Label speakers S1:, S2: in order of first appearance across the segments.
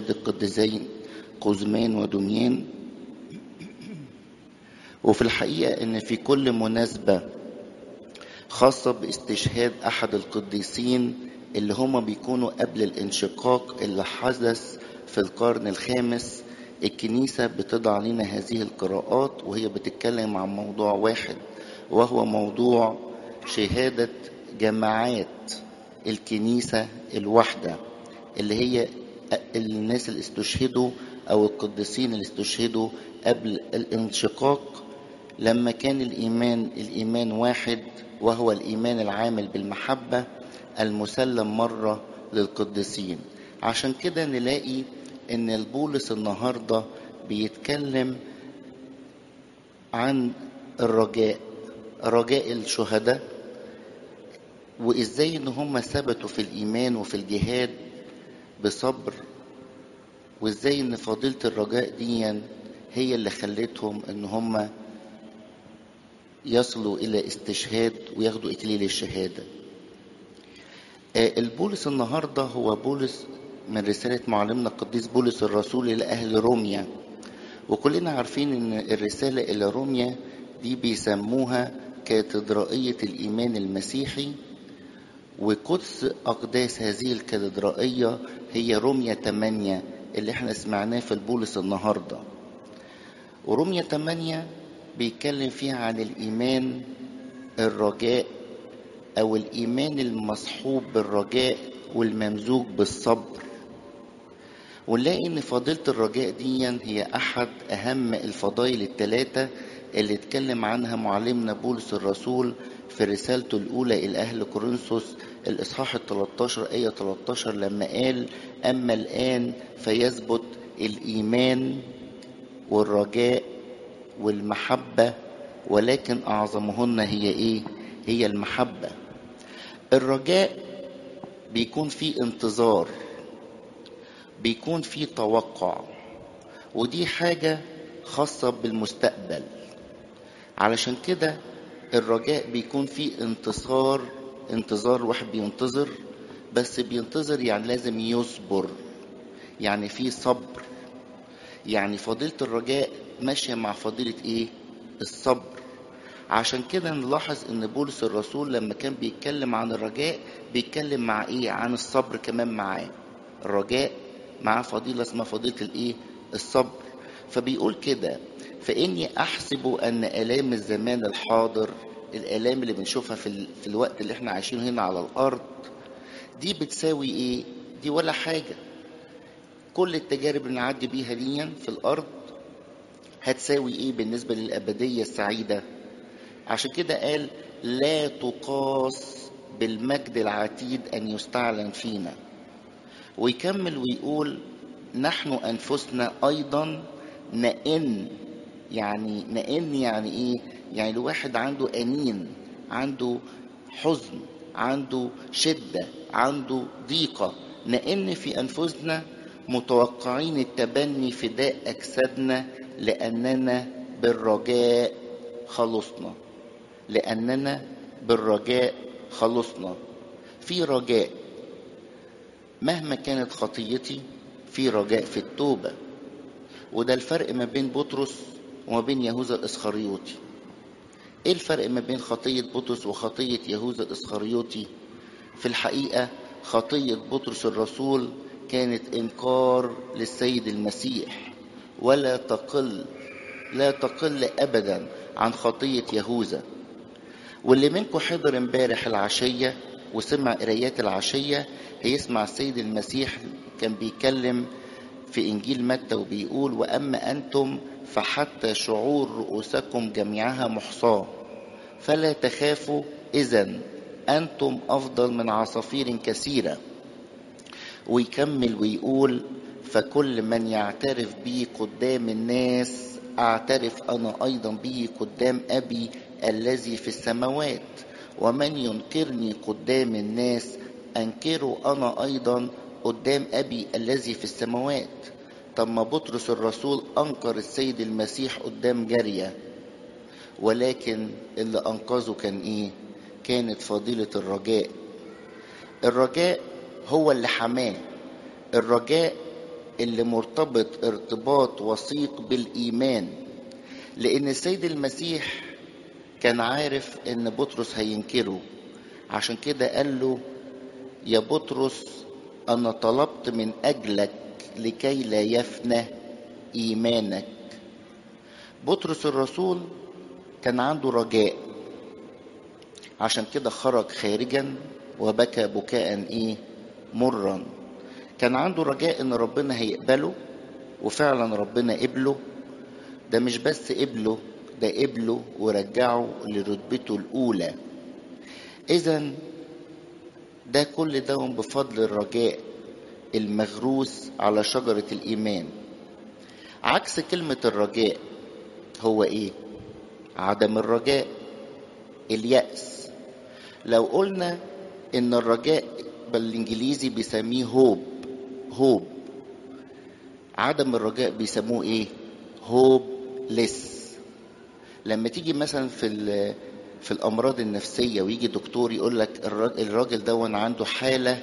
S1: استشهاد القديسين قزمان ودميان. وفي الحقيقة ان في كل مناسبة خاصة باستشهاد احد القديسين اللي هما بيكونوا قبل الانشقاق اللي حدث في القرن الخامس، الكنيسة بتضع لنا هذه القراءات وهي بتتكلم عن موضوع واحد، وهو موضوع شهادة جماعات الكنيسة الواحدة، اللي هي الناس اللي استشهدوا أو القديسين اللي استشهدوا قبل الانشقاق، لما كان الإيمان واحد، وهو الإيمان العامل بالمحبة المسلم مرة للقديسين. عشان كده نلاقي إن البولس النهاردة بيتكلم عن الرجاء، رجاء الشهداء، وإزاي إن هم ثبتوا في الإيمان وفي الجهاد بصبر، وإزاي إن فضيلة الرجاء دي هي اللي خلتهم إن هم يصلوا إلى استشهاد وياخدوا إكليل الشهادة. البولس النهاردة هو بولس من رسالة معلمنا القديس بولس الرسول إلى أهل روميا، وكلنا عارفين إن الرسالة إلى روميا دي بيسموها كاتدرائية الإيمان المسيحي، وقدس أقداس هذه الكاتدرائية هي روميا 8 اللي احنا سمعناه في البولس النهاردة. وروميا 8 بيتكلم فيها عن الإيمان الرجاء، أو الإيمان المصحوب بالرجاء والممزوج بالصبر. ونلاقي إن فضيلة الرجاء دي هي أحد أهم الفضائل الثلاثة اللي اتكلم عنها معلمنا بولس الرسول في رسالته الأولى إلى أهل كورنثوس الإصحاح 13 آية 13، لما قال: أما الآن فيثبت الإيمان والرجاء والمحبة، ولكن أعظمهن هي إيه؟ هي المحبة. الرجاء بيكون فيه انتظار، بيكون فيه توقع، ودي حاجة خاصة بالمستقبل. علشان كده الرجاء بيكون فيه انتظار الواحد بينتظر، بس بينتظر يعني لازم يصبر، يعني فيه صبر. يعني فضيلة الرجاء ماشية مع فضيلة ايه؟ الصبر. عشان كده نلاحظ ان بولس الرسول لما كان بيتكلم عن الرجاء بيتكلم مع ايه؟ عن الصبر كمان معاه. الرجاء مع فضيلة اسمها فضيلة الايه؟ الصبر. فبيقول كده: فإني أحسب أن آلام الزمان الحاضر، الآلام اللي بنشوفها في الوقت اللي احنا عايشين هنا على الأرض دي بتساوي ايه؟ دي ولا حاجة. كل التجارب اللي نعدي بيها دي في الأرض هتساوي ايه بالنسبة للأبدية السعيدة؟ عشان كده قال: لا تقاس بالمجد العتيد أن يستعلن فينا. ويكمل ويقول: نحن أنفسنا أيضا نئن. يعني نئن يعني إيه؟ يعني الواحد عنده أنين، عنده حزن، عنده شدة، عنده ضيقة. نئن في أنفسنا متوقعين التبني فداء أجسادنا، لأننا بالرجاء خلصنا. لأننا بالرجاء خلصنا. في رجاء مهما كانت خطيتي، في رجاء في التوبة. وده الفرق ما بين بطرس وما بين يهوذا الإسخريوطي. ايه الفرق ما بين خطية بطرس وخطية يهوذا الإسخريوطي؟ في الحقيقة خطية بطرس الرسول كانت إنكار للسيد المسيح، ولا تقل أبدا عن خطية يهوذا. واللي منكم حضر امبارح العشية وسمع قرايات العشية هيسمع السيد المسيح كان بيتكلم في إنجيل متى وبيقول: وأما أنتم فحتى شعور رؤوسكم جميعها محصاة، فلا تخافوا، إذن أنتم أفضل من عصافير كثيرة. ويكمل ويقول: فكل من يعترف بي قدام الناس أعترف أنا أيضا به قدام أبي الذي في السماوات، ومن ينكرني قدام الناس أنكره أنا أيضا قدام أبي الذي في السماوات. طب ما بطرس الرسول أنكر السيد المسيح قدام جارية، ولكن اللي أنقذه كان إيه؟ كانت فضيلة الرجاء. الرجاء هو اللي حماه. الرجاء اللي مرتبط ارتباط وثيق بالإيمان، لأن السيد المسيح كان عارف إن بطرس هينكره. عشان كده قال له: يا بطرس، أنا طلبت من أجلك لكي لا يفنى إيمانك. بطرس الرسول كان عنده رجاء، عشان كده خرج خارجا وبكى بكاء مرا. كان عنده رجاء ان ربنا هيقبله، وفعلا ربنا قبله. ده مش بس قبله، ده قبله ورجعه لرتبته الاولى. اذا ده كل ده بفضل الرجاء المغروس على شجرة الايمان. عكس كلمة الرجاء هو ايه؟ عدم الرجاء، اليأس. لو قلنا ان الرجاء بالانجليزي بيسميه هوب، عدم الرجاء بيسموه ايه؟ هوبلس. لما تيجي مثلا في الامراض النفسيه ويجي دكتور يقول لك الراجل ده عنده حاله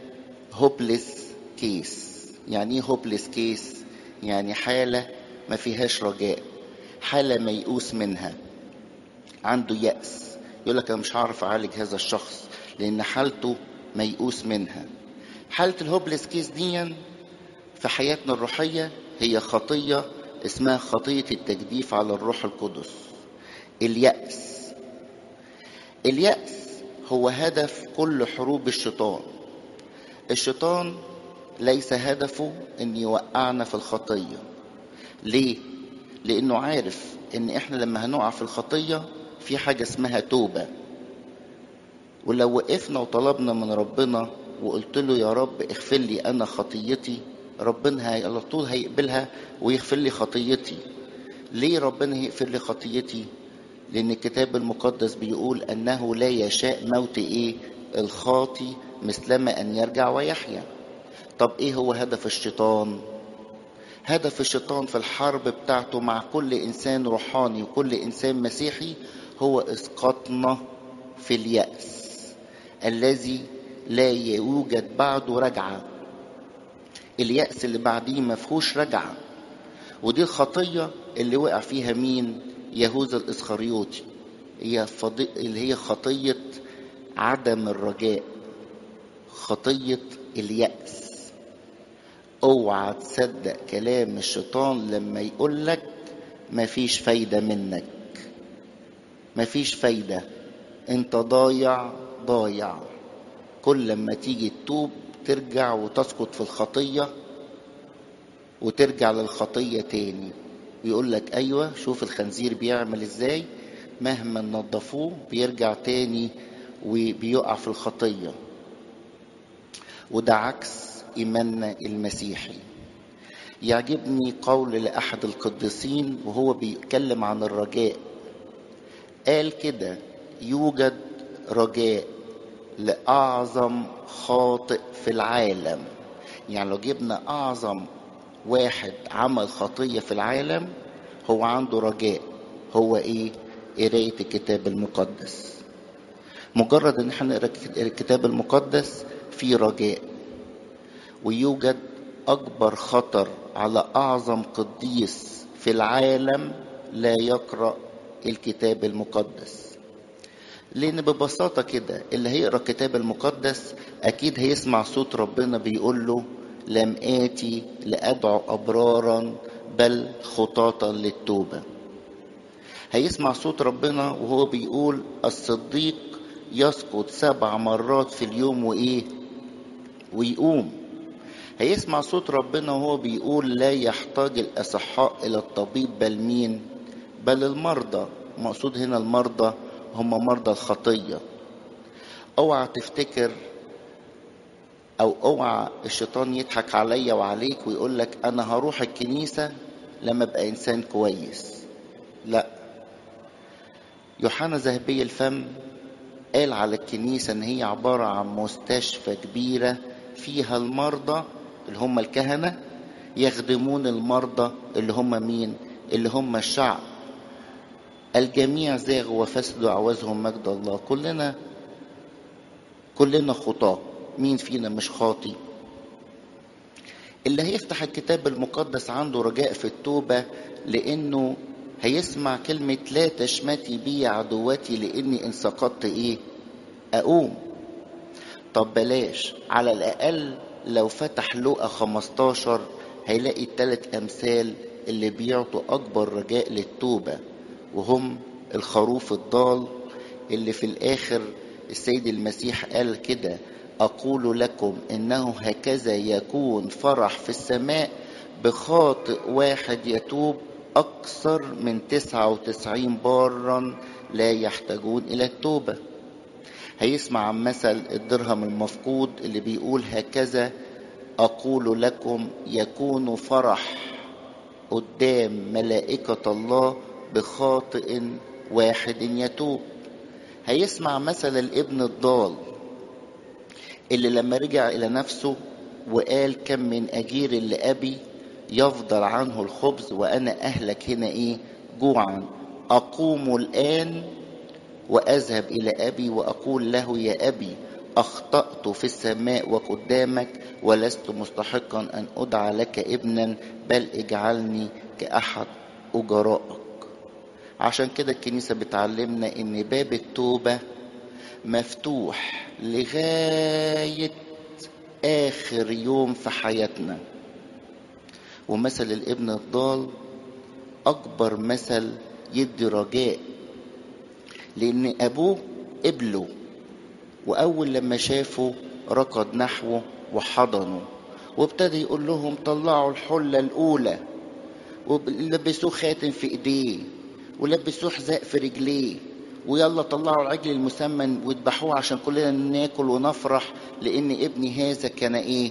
S1: هوبلس كيس. يعني ايه هوبلس كيس؟ يعني حاله ما فيهاش رجاء، حاله ميؤوس منها، عنده يأس. يقول لك انا مش هعرف اعالج هذا الشخص لان حالته ميؤوس منها. حاله الهوبلس كيس دي في حياتنا الروحيه هي خطيه اسمها خطيه التجديف على الروح القدس، اليأس. اليأس هو هدف كل حروب الشيطان. الشيطان ليس هدفه ان يوقعنا في الخطيه. ليه؟ لانه عارف ان احنا لما هنقع في الخطيه في حاجه اسمها توبه، ولو وقفنا وطلبنا من ربنا وقلت له يا رب اغفر لي انا خطيتي، ربنا على طول هيقبلها ويغفر لي خطيتي. ليه ربنا يغفر لي خطيتي؟ لان الكتاب المقدس بيقول انه لا يشاء موت الخاطي مثلما ان يرجع ويحيا. طب ايه هو هدف الشيطان؟ هدف الشيطان في الحرب بتاعته مع كل انسان روحاني وكل انسان مسيحي هو اسقاطنا في اليأس الذي لا يوجد بعده رجعة. اليأس اللي بعديه مفهوش رجعة. ودي الخطية اللي وقع فيها مين؟ يهوذا الإسخريوطي. اللي هي خطية عدم الرجاء، خطية اليأس. اوعى تصدق كلام الشيطان لما يقولك مفيش فايدة منك، مفيش فايدة، انت ضايع. كل لما تيجي تتوب ترجع وتسقط في الخطية وترجع للخطية تاني. ويقول لك ايوه شوف الخنزير بيعمل ازاي، مهما نظفوه بيرجع تاني وبيقع في الخطية. وده عكس ايماننا المسيحي. يعجبني قول لأحد القديسين وهو بيتكلم عن الرجاء، قال كده: يوجد رجاء لأعظم خاطئ في العالم. يعني لو جبنا أعظم واحد عمل خطية في العالم هو عنده رجاء. هو ايه؟ قراية الكتاب المقدس. مجرد ان احنا نقرا الكتاب المقدس في رجاء. ويوجد اكبر خطر على اعظم قديس في العالم لا يقرأ الكتاب المقدس. لان ببساطة كده اللي هيقرأ الكتاب المقدس اكيد هيسمع صوت ربنا بيقول له: لم آتي لأدعو أبرارا بل خطاطا للتوبة. هيسمع صوت ربنا وهو بيقول: الصديق يسقط 7 مرات في اليوم ويقوم. هيسمع صوت ربنا وهو بيقول: لا يحتاج الأصحاء إلى الطبيب بل مين؟ بل المرضى. مقصود هنا المرضى هم مرضى الخطية. اوعى تفتكر او اوعى الشيطان يضحك عليا وعليك ويقول لك انا هروح الكنيسة لما ابقى انسان كويس. لا، يوحنا ذهبي الفم قال على الكنيسة ان هي عبارة عن مستشفى كبيرة فيها المرضى اللي هم الكهنة يخدمون المرضى اللي هم مين؟ اللي هم الشعب. الجميع زاغوا وفسدوا عوزهم مجد الله. كلنا خطاة، مين فينا مش خاطي؟ اللي هيفتح الكتاب المقدس عنده رجاء في التوبة، لأنه هيسمع كلمة لا تشمتي بي عدوتي لأني إن سقطت إيه أقوم. طب بلاش، على الأقل لو فتح لقا 15 هيلاقي الثلاث أمثال اللي بيعطوا أكبر رجاء للتوبة، وهم الخروف الضال اللي في الآخر السيد المسيح قال كده: أقول لكم إنه هكذا يكون فرح في السماء بخاطئ واحد يتوب أكثر من 99 بارا لا يحتاجون إلى التوبة. هيسمع عن مثل الدرهم المفقود اللي بيقول: هكذا أقول لكم يكون فرح قدام ملائكة الله بخاطئ واحد يتوب. هيسمع مثل الابن الضال اللي لما رجع إلى نفسه وقال: كم من أجير لأبي يفضل عنه الخبز وأنا أهلك هنا إيه جوعا، أقوم الآن وأذهب إلى أبي وأقول له: يا أبي أخطأت في السماء وقدامك ولست مستحقا أن أدعى لك ابنا، بل اجعلني كأحد أجرائك. عشان كده الكنيسة بتعلمنا إن باب التوبة مفتوح لغاية آخر يوم في حياتنا. ومثل الابن الضال أكبر مثل يدي رجاء، لأن أبوه قبله، وأول لما شافه ركض نحوه وحضنه وابتدى يقول لهم: طلعوا الحلة الأولى، ولبسوه خاتم في إيديه ولبسوه حذاء في رجليه، ويلا طلعوا العجل المسمن واذبحوه عشان كلنا ناكل ونفرح، لأن ابني هذا كان إيه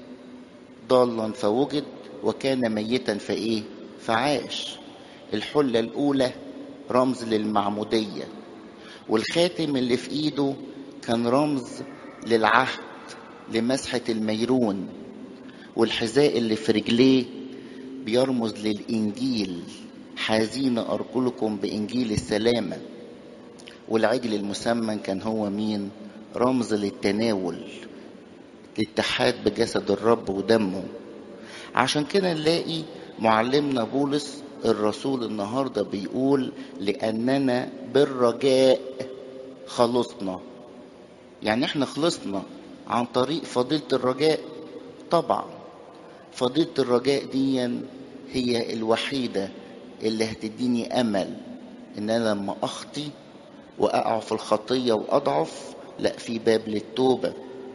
S1: ضالا فوجد وكان ميتا فإيه فعاش. الحلة الأولى رمز للمعمودية، والخاتم اللي في ايده كان رمز للعهد لمسحة الميرون، والحذاء اللي في رجليه بيرمز للإنجيل: حازين أرجلكم بإنجيل السلامة. والعجل المسمن كان هو مين؟ رمز للتناول، الاتحاد بجسد الرب ودمه. عشان كده نلاقي معلمنا بولس الرسول النهاردة بيقول: لأننا بالرجاء خلصنا. يعني احنا خلصنا عن طريق فضيلة الرجاء. طبعا فضيلة الرجاء دي هي الوحيدة اللي هتديني أمل إن أنا لما أخطي وأقع في الخطية وأضعف، لا، في باب للتوبة.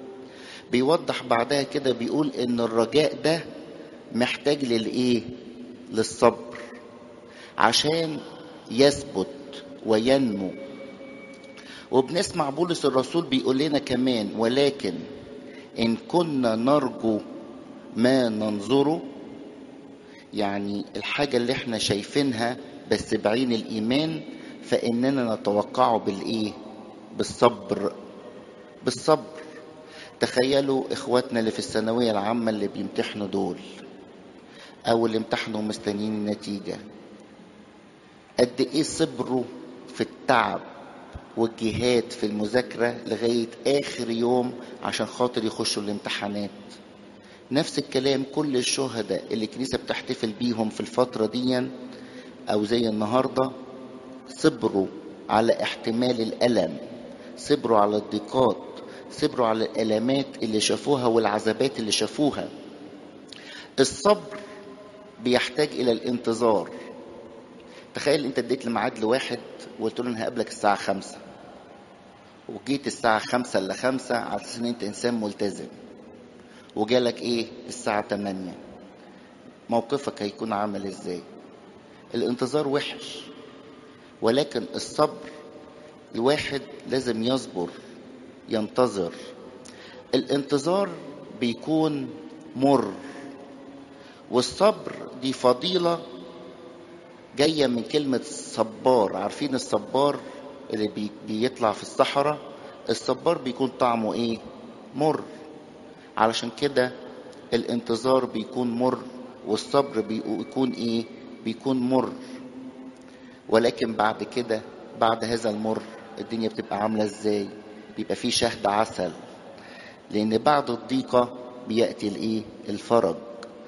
S1: بيوضح بعدها كده بيقول إن الرجاء ده محتاج للإيه؟ للصبر عشان يثبت وينمو. وبنسمع بولس الرسول بيقول لنا كمان: ولكن إن كنا نرجو ما ننظره، يعني الحاجة اللي احنا شايفينها بس بعين الإيمان، فإننا نتوقعه بالإيه؟ بالصبر. بالصبر. تخيلوا إخواتنا اللي في الثانوية العامة اللي بيمتحنوا دول، أو اللي امتحنوا مستنيين النتيجة، قد إيه صبروا في التعب والجهاد في المذاكرة لغاية آخر يوم عشان خاطر يخشوا الامتحانات. نفس الكلام كل الشهداء اللي الكنيسة بتحتفل بيهم في الفترة دي أو زي النهاردة، صبروا على احتمال الألم، صبروا على الضيقات، صبروا على الألمات اللي شافوها والعذابات اللي شافوها. الصبر بيحتاج إلى الانتظار. تخيل انت اديت الميعاد لواحد وقلت له انا هقابلك الساعة 5، وجيت الساعة 5 إلا 5 على أساس ان انت انسان ملتزم، وجالك ايه الساعة 8، موقفك هيكون عامل ازاي؟ الانتظار وحش، ولكن الصبر الواحد لازم يصبر ينتظر. الانتظار بيكون مر، والصبر دي فضيلة جاية من كلمة صبار. عارفين الصبار اللي بيطلع في الصحراء؟ الصبار بيكون طعمه ايه؟ مر. علشان كده الانتظار بيكون مر، والصبر بيكون ايه؟ بيكون مر. ولكن بعد كده، بعد هذا المر، الدنيا بتبقى عاملة ازاي؟ بيبقى فيه شهد عسل، لان بعد الضيقة بيأتي الايه؟ الفرج.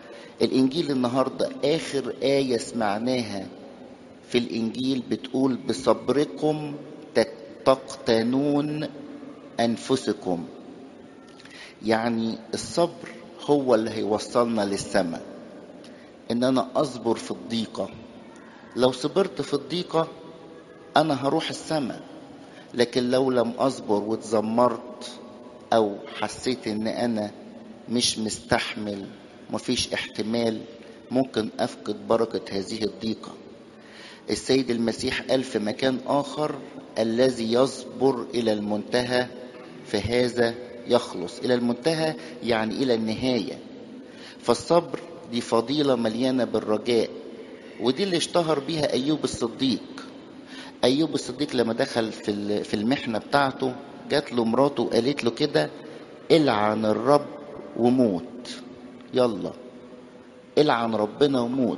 S1: الإنجيل النهاردة آخر آية سمعناها في الإنجيل بتقول بصبركم تقتنون أنفسكم. يعني الصبر هو اللي هيوصلنا للسماء، إن أنا أصبر في الضيقة. لو صبرت في الضيقة أنا هروح السماء، لكن لو لم أصبر واتذمرت أو حسيت إن أنا مش مستحمل مفيش احتمال، ممكن أفقد بركة هذه الضيقة. السيد المسيح قال في مكان آخر الذي يصبر إلى المنتهى فهذا يخلص. إلى المنتهى يعني إلى النهاية. فالصبر دي فضيلة مليانة بالرجاء، ودي اللي اشتهر بيها أيوب الصديق. أيوب الصديق لما دخل في المحنة بتاعته جات له مراته وقالت له كده العن الرب وموت. يلا العن ربنا وموت.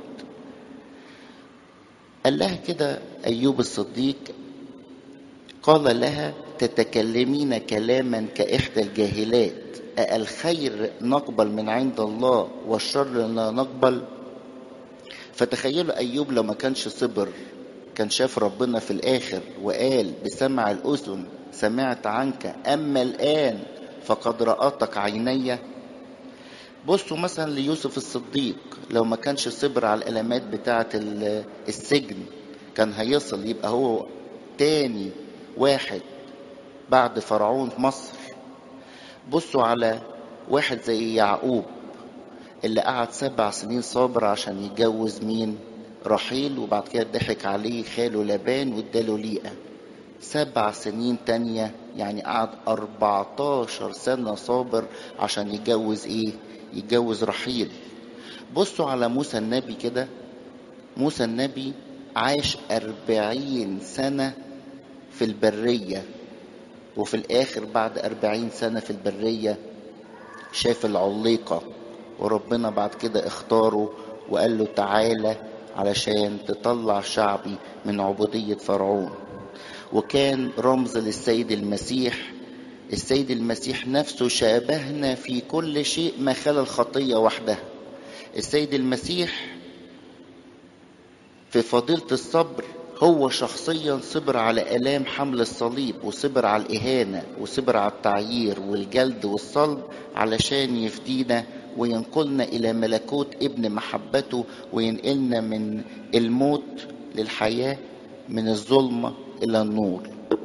S1: قال لها كده أيوب الصديق، قال لها تتكلمين كلاما كإحدى الجاهلات، الخير نقبل من عند الله والشر لا نقبل. فتخيلوا أيوب لو ما كانش صبر، كان شاف ربنا في الآخر وقال بسمع الأذن سمعت عنك أما الآن فقد رأتك عيني. بصوا مثلا ليوسف الصديق، لو ما كانش صبر على الألمات بتاعة السجن كان هيصل يبقى هو تاني واحد بعد فرعون في مصر. بصوا على واحد زي يعقوب اللي قعد 7 سنين صابر عشان يتجوز مين؟ رحيل، وبعد كده ضحك عليه خاله لابان واداله ليئة. 7 سنين تانية، يعني قعد 14 سنة صابر عشان يتجوز ايه؟ يتجوز رحيل. بصوا على موسى النبي كده، موسى النبي عاش 40 سنة في البرية، وفي الآخر بعد 40 سنة في البرية شاف العليقة، وربنا بعد كده اختاره وقال له تعالى علشان تطلع شعبي من عبودية فرعون. وكان رمز للسيد المسيح. السيد المسيح نفسه شابهنا في كل شيء ما خلا الخطية وحدها. السيد المسيح في فضيلة الصبر هو شخصيا صبر على آلام حمل الصليب، وصبر على الإهانة، وصبر على التعيير والجلد والصلب علشان يفدينا وينقلنا إلى ملكوت ابن محبته، وينقلنا من الموت للحياة، من الظلمة إلى النور.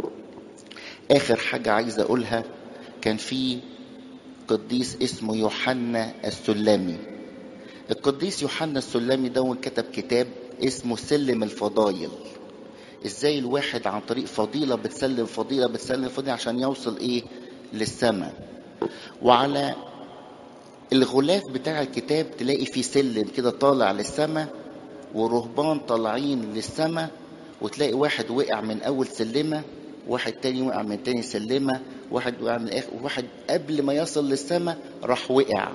S1: آخر حاجة عايز أقولها، كان في قديس اسمه يوحنا السلمي. القديس يوحنا السلمي ده كتب كتاب اسمه سلم الفضايل. ازاي الواحد عن طريق فضيلة بتسلم فضيلة بتسلم فضيلة عشان يوصل ايه؟ للسماء. وعلى الغلاف بتاع الكتاب تلاقي فيه سلم كده طالع للسماء، ورهبان طالعين للسماء، وتلاقي واحد وقع من اول سلمة، واحد تاني وقع من تاني سلمة، واحد وقع من الاخر، وواحد قبل ما يصل للسماء راح وقع.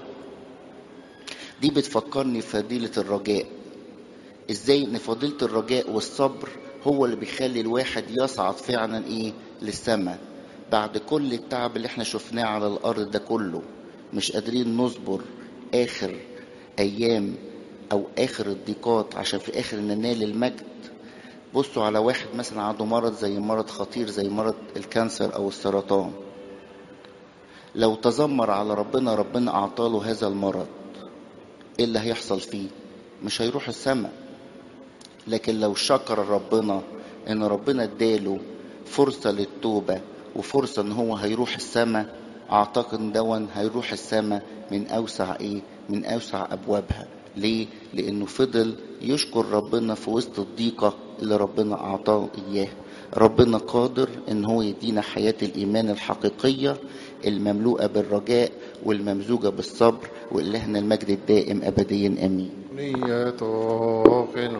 S1: دي بتفكرني بفضيلة الرجاء. ازاي ان فضيلة الرجاء والصبر هو اللي بيخلي الواحد يصعد فعلا ايه؟ للسماء. بعد كل التعب اللي احنا شفناه على الارض ده كله مش قادرين نصبر اخر ايام او اخر الضيقات عشان في الاخر ننال المجد. بصوا على واحد مثلا عنده مرض زي مرض خطير زي مرض الكانسر او السرطان، لو تذمر على ربنا، ربنا اعطاله هذا المرض، ايه اللي هيحصل فيه؟ مش هيروح السماء. لكن لو شكر ربنا ان ربنا اداله فرصة للتوبة وفرصة ان هو هيروح السماء، اعتقد دون هيروح السماء من اوسع ايه؟ من اوسع ابوابها. ليه؟ لانه فضل يشكر ربنا في وسط الضيقة اللي ربنا اعطاه اياه. ربنا قادر ان هو يدينا حياة الايمان الحقيقية المملوءة بالرجاء والممزوجة بالصبر، وإلهنا المجد الدائم ابديا امين.